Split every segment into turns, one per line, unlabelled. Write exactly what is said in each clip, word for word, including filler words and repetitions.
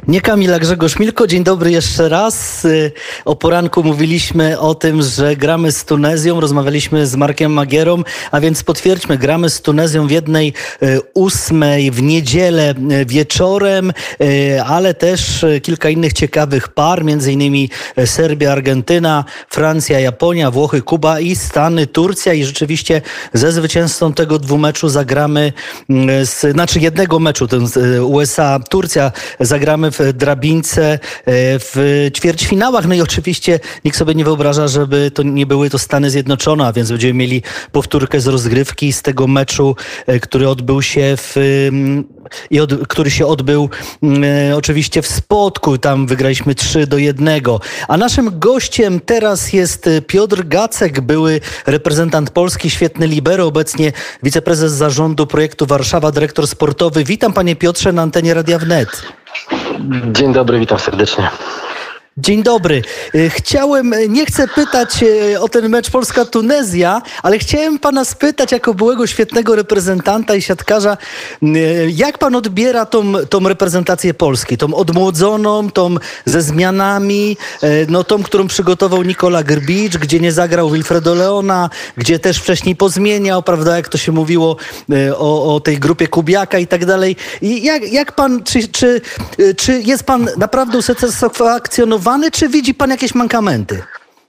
Nie Kamila, Grzegorz Milko. Dzień dobry jeszcze raz. O poranku mówiliśmy o tym, że gramy z Tunezją, rozmawialiśmy z Markiem Magierą, a więc potwierdźmy, gramy z Tunezją w jednej ósmej w niedzielę wieczorem, ale też kilka innych ciekawych par, między innymi Serbia, Argentyna, Francja, Japonia, Włochy, Kuba i Stany, Turcja i rzeczywiście ze zwycięzcą tego dwumeczu zagramy, z, znaczy jednego meczu, ten U S A, Turcja, zagramy w drabince w ćwierćfinałach. No i oczywiście nikt sobie nie wyobraża, żeby to nie były to Stany Zjednoczone, a więc będziemy mieli powtórkę z rozgrywki z tego meczu, który odbył się w i od, który się odbył e, oczywiście w Spodku. Tam wygraliśmy trzy do jednego. A naszym gościem teraz jest Piotr Gacek, były reprezentant Polski, świetny libero, obecnie wiceprezes zarządu projektu Warszawa, dyrektor sportowy. Witam panie Piotrze na antenie Radia Wnet.
Dzień dobry, witam serdecznie.
Dzień dobry. Chciałem, nie chcę pytać o ten mecz Polska-Tunezja, ale chciałem pana spytać jako byłego świetnego reprezentanta i siatkarza, jak pan odbiera tą, tą reprezentację Polski, tą odmłodzoną, tą ze zmianami, no tą, którą przygotował Nikola Grbicz, gdzie nie zagrał Wilfredo Leona, gdzie też wcześniej pozmieniał, prawda, jak to się mówiło o, o tej grupie Kubiaka i tak dalej. I jak, jak pan, czy, czy, czy jest pan naprawdę usatysfakcjonowany, czy widzi pan jakieś mankamenty?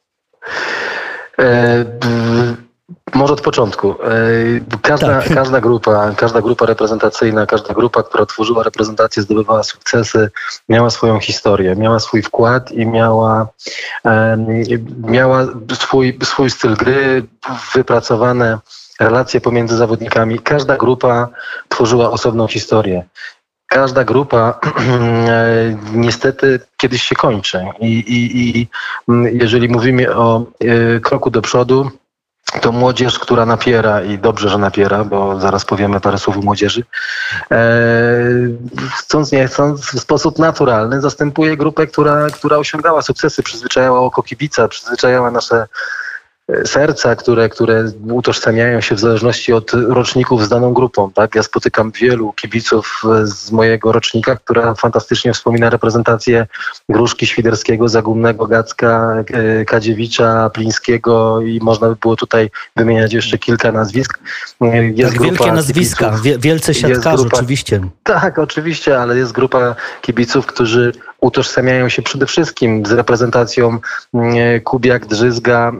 E, może od początku. E, każda, tak. każda grupa, każda grupa reprezentacyjna, każda grupa, która tworzyła reprezentację, zdobywała sukcesy, miała swoją historię, miała swój wkład i miała, e, miała swój, swój styl gry, wypracowane relacje pomiędzy zawodnikami. Każda grupa tworzyła osobną historię. Każda grupa niestety kiedyś się kończy i, i, i jeżeli mówimy o e, kroku do przodu, to młodzież, która napiera i dobrze, że napiera, bo zaraz powiemy parę słów o młodzieży, e, chcąc nie chcąc w sposób naturalny zastępuje grupę, która, która osiągała sukcesy, przyzwyczajała oko kibica, przyzwyczajała nasze serca, które, które utożsamiają się w zależności od roczników z daną grupą. Tak? Ja spotykam wielu kibiców z mojego rocznika, która fantastycznie wspomina reprezentację Gruszki, Świderskiego, Zagumnego, Gacka, Kadziewicza, Plińskiego i można by było tutaj wymieniać jeszcze kilka nazwisk.
Jest tak, wielkie nazwiska, kibiców, wielcy siatkarze grupa, oczywiście.
Tak, oczywiście, ale jest grupa kibiców, którzy utożsamiają się przede wszystkim z reprezentacją Kubiak, Drzyzga,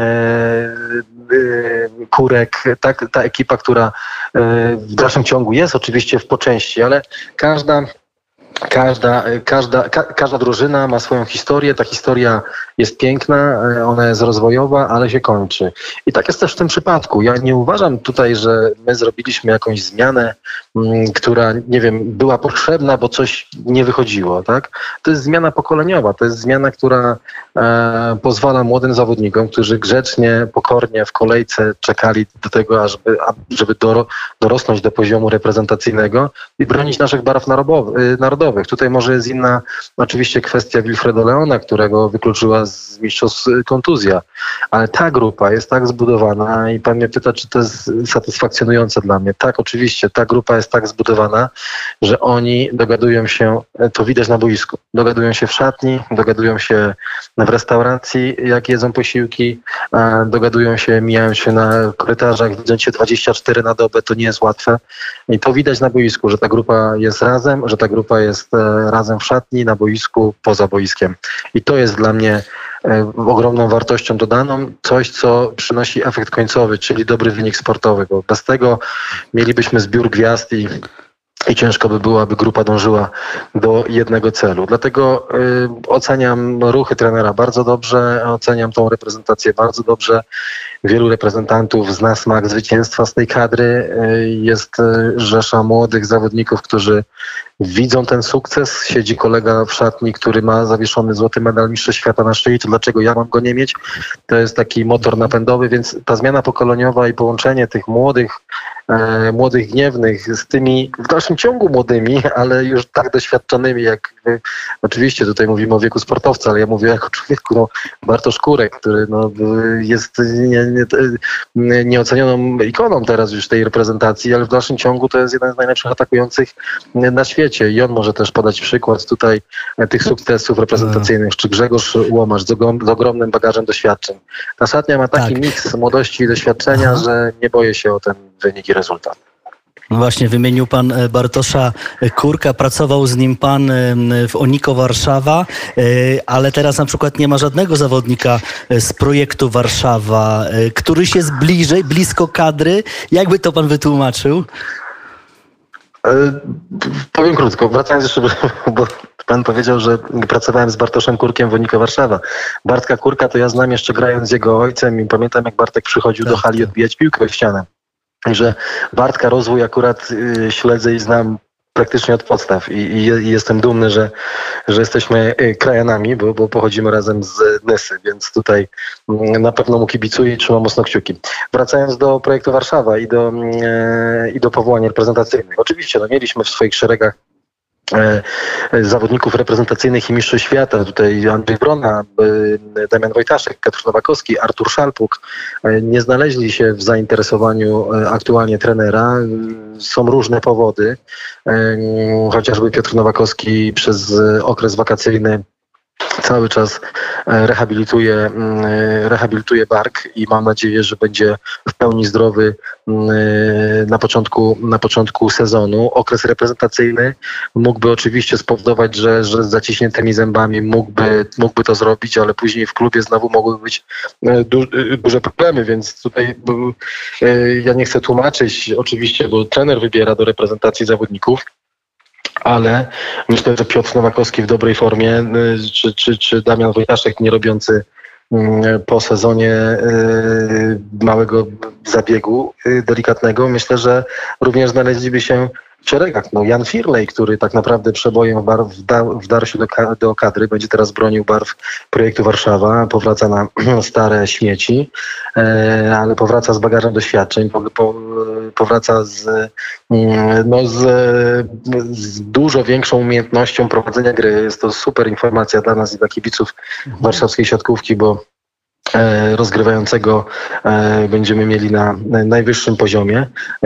Kurek, tak, ta ekipa, która w dalszym ciągu jest oczywiście w po części, ale każda Każda, każda, ka, każda drużyna ma swoją historię, ta historia jest piękna, ona jest rozwojowa, ale się kończy. I tak jest też w tym przypadku. Ja nie uważam tutaj, że my zrobiliśmy jakąś zmianę, m, która, nie wiem, była potrzebna, bo coś nie wychodziło, tak? To jest zmiana pokoleniowa, to jest zmiana, która e, pozwala młodym zawodnikom, którzy grzecznie, pokornie w kolejce czekali do tego, ażeby, żeby doro, dorosnąć do poziomu reprezentacyjnego i bronić naszych barw narodowych. Tutaj może jest inna oczywiście kwestia Wilfredo Leona, którego wykluczyła z mistrzostw kontuzja, ale ta grupa jest tak zbudowana i pan mnie pyta, czy to jest satysfakcjonujące dla mnie. Tak, oczywiście, ta grupa jest tak zbudowana, że oni dogadują się, to widać na boisku, dogadują się w szatni, dogadują się w restauracji, jak jedzą posiłki, dogadują się, mijają się na korytarzach, widząc się dwadzieścia cztery na dobę, to nie jest łatwe i to widać na boisku, że ta grupa jest razem, że ta grupa jest razem w szatni, na boisku, poza boiskiem. I to jest dla mnie e, ogromną wartością dodaną, coś, co przynosi efekt końcowy, czyli dobry wynik sportowy, bo bez tego mielibyśmy zbiór gwiazd i I ciężko by było, aby grupa dążyła do jednego celu. Dlatego y, oceniam ruchy trenera bardzo dobrze, oceniam tą reprezentację bardzo dobrze. Wielu reprezentantów zna smak zwycięstwa z tej kadry. Y, jest y, rzesza młodych zawodników, którzy widzą ten sukces. Siedzi kolega w szatni, który ma zawieszony złoty medal Mistrza Świata na szyi. To dlaczego ja mam go nie mieć? To jest taki motor napędowy, więc ta zmiana pokoleniowa i połączenie tych młodych E, młodych gniewnych z tymi w dalszym ciągu młodymi, ale już tak doświadczonymi jak wy. Oczywiście tutaj mówimy o wieku sportowca, ale ja mówię jako człowieku, no Bartosz Kurek, który no, jest nie, nieocenioną ikoną teraz już tej reprezentacji, ale w dalszym ciągu to jest jeden z najlepszych atakujących na świecie i on może też podać przykład tutaj tych sukcesów reprezentacyjnych, czy Grzegorz Łomacz z, ogrom, z ogromnym bagażem doświadczeń. Ta szatnia ma taki tak. miks młodości i doświadczenia, Aha. że nie boję się o ten wynik i rezultat.
No właśnie, wymienił pan Bartosza Kurka, pracował z nim pan w Oniko Warszawa, ale teraz na przykład nie ma żadnego zawodnika z projektu Warszawa, któryś jest bliżej, blisko kadry. Jakby to pan wytłumaczył?
Powiem krótko, wracając jeszcze, bo pan powiedział, że pracowałem z Bartoszem Kurkiem w Oniko Warszawa. Bartka Kurka to ja znam jeszcze grając z jego ojcem i pamiętam, jak Bartek przychodził tak, do hali odbijać piłkę w ścianę. Że Bartka rozwój akurat y, śledzę i znam praktycznie od podstaw i, i, i jestem dumny, że, że jesteśmy krajanami, bo, bo pochodzimy razem z Nysy, więc tutaj y, na pewno mu kibicuję i trzymam mocno kciuki. Wracając do projektu Warszawa i do, y, i do powołań reprezentacyjnych. Oczywiście no, mieliśmy w swoich szeregach zawodników reprezentacyjnych i mistrzów świata. Tutaj Andrzej Wrona, Damian Wojtaszek, Piotr Nowakowski, Artur Szalpuk nie znaleźli się w zainteresowaniu aktualnie trenera. Są różne powody. Chociażby Piotr Nowakowski przez okres wakacyjny cały czas rehabilituje, rehabilituje bark i mam nadzieję, że będzie w pełni zdrowy na początku, na początku sezonu. Okres reprezentacyjny mógłby oczywiście spowodować, że, że z zaciśniętymi zębami mógłby, mógłby to zrobić, ale później w klubie znowu mogły być du, duże problemy, więc tutaj ja nie chcę tłumaczyć oczywiście, bo trener wybiera do reprezentacji zawodników, ale myślę, że Piotr Nowakowski w dobrej formie, czy, czy, czy Damian Wojtaszek nie robiący po sezonie małego zabiegu delikatnego, myślę, że również znaleźliby się w szeregach. No, Jan Firlej, który tak naprawdę przebojem w, bar, w, da, w darsiu do, do kadry, będzie teraz bronił barw projektu Warszawa, powraca na stare śmieci, e, ale powraca z bagażem doświadczeń, po, po, powraca z, no, z, z dużo większą umiejętnością prowadzenia gry. Jest to super informacja dla nas i dla kibiców mhm. warszawskiej siatkówki, bo rozgrywającego będziemy mieli na najwyższym poziomie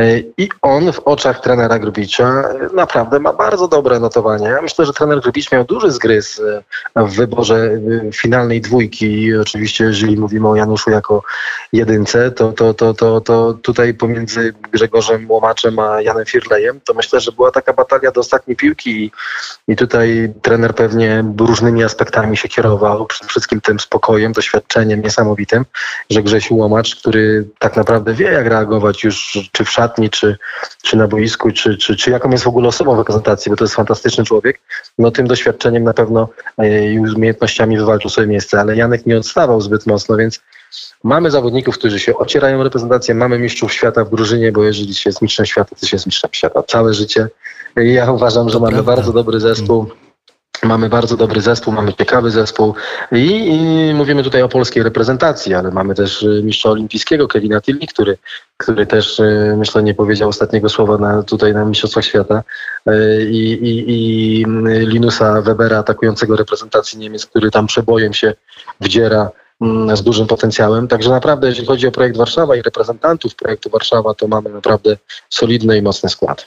i on w oczach trenera Grubicza naprawdę ma bardzo dobre notowanie. Ja myślę, że trener Grubicz miał duży zgryz w wyborze finalnej dwójki. Oczywiście jeżeli mówimy o Januszu jako jedynce, to, to, to, to, to tutaj pomiędzy Grzegorzem Łomaczem a Janem Firlejem to myślę, że była taka batalia do ostatniej piłki i, i tutaj trener pewnie różnymi aspektami się kierował, przede wszystkim tym spokojem, doświadczeniem niesamowitym, że Grzesiu Łomacz, który tak naprawdę wie, jak reagować już czy w szatni, czy, czy na boisku, czy, czy, czy jaką jest w ogóle osobą w reprezentacji, bo to jest fantastyczny człowiek, no tym doświadczeniem na pewno i umiejętnościami wywalczył sobie miejsce, ale Janek nie odstawał zbyt mocno, więc mamy zawodników, którzy się ocierają o reprezentację, mamy mistrzów świata w drużynie, bo jeżeli się jest mistrzem świata, to się jest mistrzem świata całe życie. I ja uważam, że to mamy prawda. bardzo dobry zespół. Mamy bardzo dobry zespół, mamy ciekawy zespół i, i mówimy tutaj o polskiej reprezentacji, ale mamy też mistrza olimpijskiego Kevina Tilly, który, który też myślę nie powiedział ostatniego słowa na, tutaj na Mistrzostwach Świata i, i, i Linusa Webera, atakującego reprezentacji Niemiec, który tam przebojem się wdziera z dużym potencjałem. Także naprawdę jeśli chodzi o projekt Warszawa i reprezentantów projektu Warszawa, to mamy naprawdę solidny i mocny skład.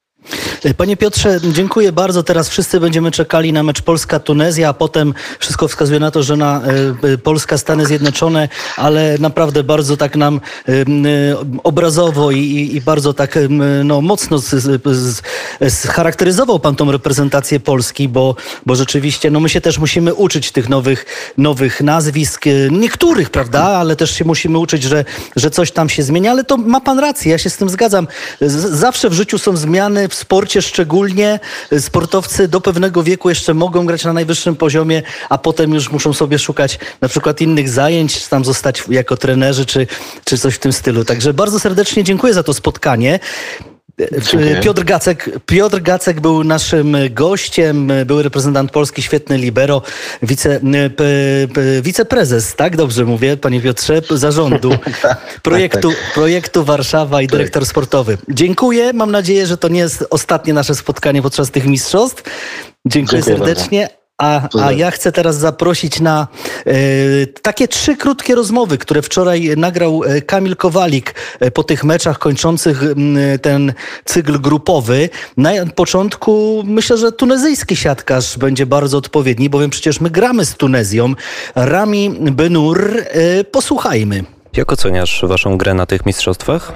Panie Piotrze, dziękuję bardzo. Teraz wszyscy będziemy czekali na mecz Polska-Tunezja, a potem wszystko wskazuje na to, że na y, Polska-Stany Zjednoczone, ale naprawdę bardzo tak nam y, y, obrazowo i, i bardzo tak y, no, mocno z, z, scharakteryzował pan tą reprezentację Polski, bo, bo rzeczywiście no, my się też musimy uczyć tych nowych, nowych nazwisk, niektórych, prawda, ale też się musimy uczyć, że, że coś tam się zmienia, ale to ma pan rację, ja się z tym zgadzam. Z, zawsze w życiu są zmiany, w sporcie szczególnie. Sportowcy do pewnego wieku jeszcze mogą grać na najwyższym poziomie, a potem już muszą sobie szukać na przykład innych zajęć, czy tam zostać jako trenerzy, czy, czy coś w tym stylu. Także bardzo serdecznie dziękuję za to spotkanie. Dziękuję. Piotr Gacek, Piotr Gacek był naszym gościem, był reprezentant Polski, świetny libero, wice, p, p, wiceprezes, tak dobrze mówię, panie Piotrze, zarządu projektu, projektu Warszawa i dyrektor sportowy. Dziękuję, mam nadzieję, że to nie jest ostatnie nasze spotkanie podczas tych mistrzostw. Dziękuję, Dziękuję serdecznie. Bardzo. A, a ja chcę teraz zaprosić na e, takie trzy krótkie rozmowy, które wczoraj nagrał Kamil Kowalik e, po tych meczach kończących m, ten cykl grupowy. Na początku myślę, że tunezyjski siatkarz będzie bardzo odpowiedni, bowiem przecież my gramy z Tunezją. Rami Bennour, e, posłuchajmy.
Jak oceniasz waszą grę na tych mistrzostwach?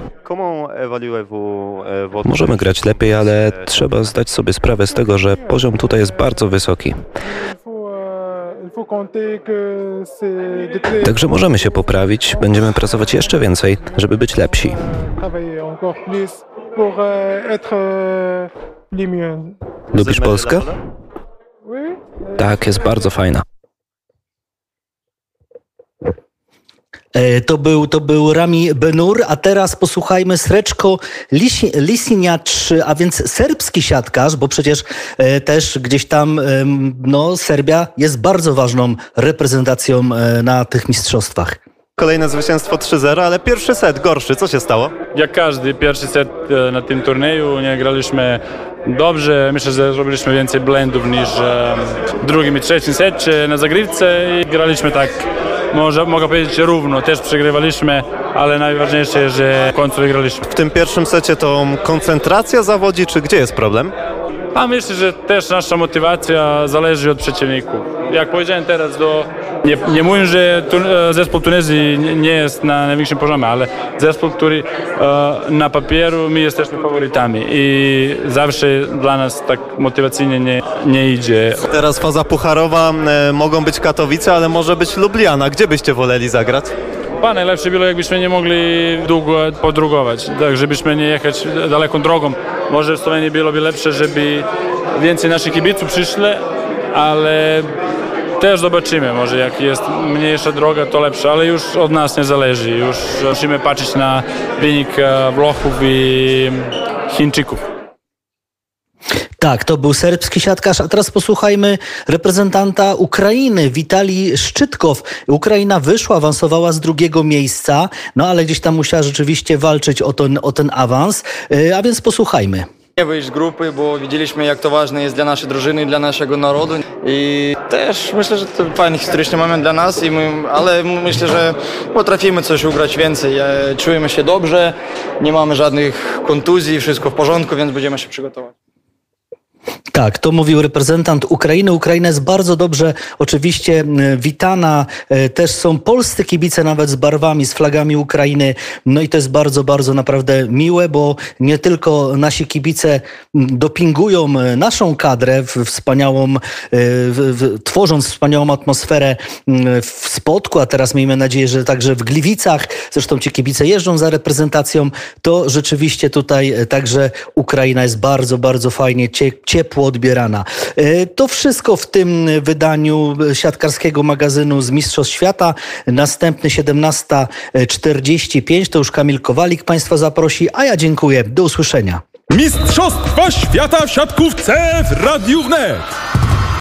Możemy grać lepiej, ale trzeba zdać sobie sprawę z tego, że poziom tutaj jest bardzo wysoki. Także możemy się poprawić, będziemy pracować jeszcze więcej, żeby być lepsi. Lubisz Polskę? Tak, jest bardzo fajna.
To był, to był Rami Bennour, a teraz posłuchajmy Srečko Lisiniacz, a więc serbski siatkarz, bo przecież e, też gdzieś tam e, no, Serbia jest bardzo ważną reprezentacją e, na tych mistrzostwach.
Kolejne zwycięstwo trzy zero, ale pierwszy set gorszy. Co się stało?
Jak każdy pierwszy set na tym turnieju nie graliśmy dobrze. Myślę, że zrobiliśmy więcej blendów niż w drugim i trzecim secie na zagrywce i graliśmy tak, może, mogę powiedzieć, równo. Też przegrywaliśmy, ale najważniejsze, że w końcu wygraliśmy.
W tym pierwszym secie to koncentracja zawodzi, czy gdzie jest problem?
A myślę, że też nasza motywacja zależy od przeciwników. Jak powiedziałem teraz, do, nie, nie mówię, że tu, zespół Tunezji nie jest na najwyższym poziomie, ale zespół, który e, na papieru my jesteśmy faworytami i zawsze dla nas tak motywacyjnie nie, nie idzie.
Teraz faza pucharowa, e, mogą być Katowice, ale może być Lubliana. Gdzie byście woleli zagrać?
Pa, najlepsze było, jakbyśmy nie mogli długo podróżować, tak, żebyśmy nie jechać daleką drogą. Może w Słowenii byłoby lepsze, żeby więcej naszych kibiców przyszli, ale też zobaczymy, może jak jest mniejsza droga, to lepsze, ale już od nas nie zależy. Już musimy patrzeć na wynik Włochów i Chińczyków.
Tak, to był serbski siatkarz, a teraz posłuchajmy reprezentanta Ukrainy, Witalij Szczytkow. Ukraina wyszła, awansowała z drugiego miejsca, no ale gdzieś tam musiała rzeczywiście walczyć o ten, o ten awans, a więc posłuchajmy.
Nie wyjść z grupy, bo widzieliśmy, jak to ważne jest dla naszej drużyny, dla naszego narodu i też myślę, że to fajny, historyczny moment dla nas, i my, ale myślę, że potrafimy coś ugrać więcej. Czujemy się dobrze, nie mamy żadnych kontuzji, wszystko w porządku, więc będziemy się przygotować.
Tak, to mówił reprezentant Ukrainy. Ukraina jest bardzo dobrze oczywiście witana. Też są polscy kibice nawet z barwami, z flagami Ukrainy. No i to jest bardzo, bardzo naprawdę miłe, bo nie tylko nasi kibice dopingują naszą kadrę w wspaniałą, w, w, tworząc wspaniałą atmosferę w Spodku, a teraz miejmy nadzieję, że także w Gliwicach. Zresztą ci kibice jeżdżą za reprezentacją. To rzeczywiście tutaj także Ukraina jest bardzo, bardzo fajnie, ciepło odbierana. To wszystko w tym wydaniu siatkarskiego magazynu z Mistrzostw Świata. Następny siedemnasta czterdzieści pięć to już Kamil Kowalik Państwa zaprosi, a ja dziękuję. Do usłyszenia.
Mistrzostwa Świata w siatkówce w Radiu Wnet.